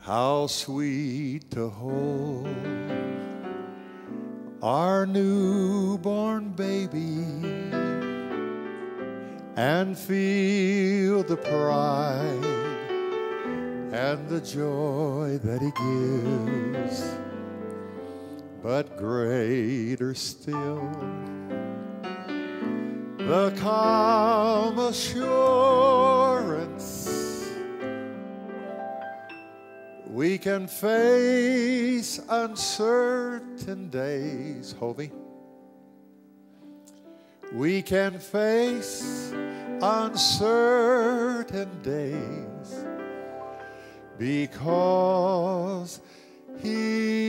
How sweet to hold our newborn baby and feel the pride and the joy that he gives. But greater still, the calm assurance we can face uncertain days. Hovey. We can face uncertain days because He